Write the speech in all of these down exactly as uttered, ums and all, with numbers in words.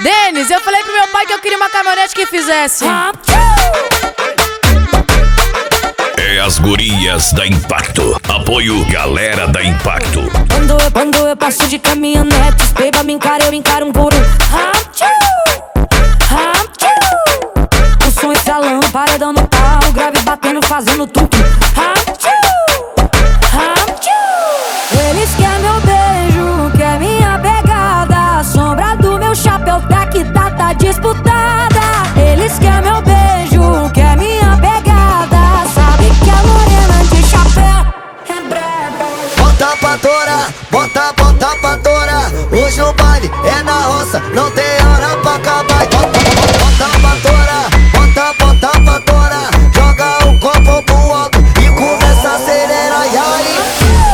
Denis, eu falei pro meu pai que eu queria uma caminhonete que fizesse. É as gurias da Impacto. Apoio Galera da Impacto. Quando eu, quando eu passo de caminhonete, os beba me encara, eu encaro um por um. O som estralando, paredão no pau, grave batendo, fazendo tudo. Eles querem meu beijo, quer minha pegada. A sombra do meu chapéu tá que tá, tá disputada. Eles querem meu beijo, quer minha pegada. Sabe que a morena de chapéu é braba. Bota pra torar, bota, bota pra torar. Hoje o baile é na roça, não tem hora pra acabar. Bota pra torar, bota, bota pra torar. Joga o copo pro alto e começa a acelerar. E aí?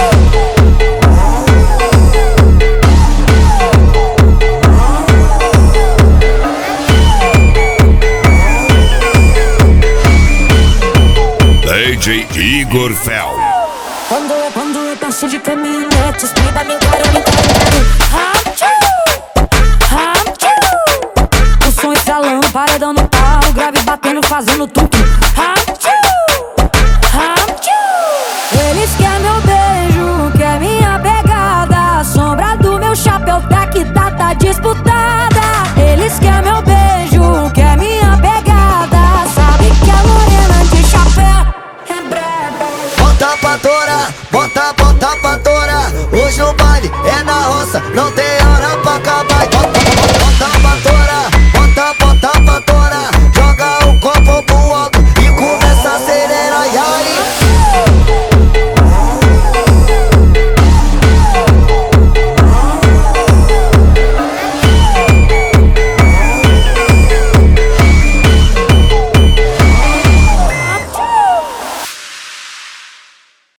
D J Igor Fel. Quando eu, quando eu passo de caminhonete, os beba me encara, me encara. O som estralando, paredão no pau, grave batendo, fazendo tudo.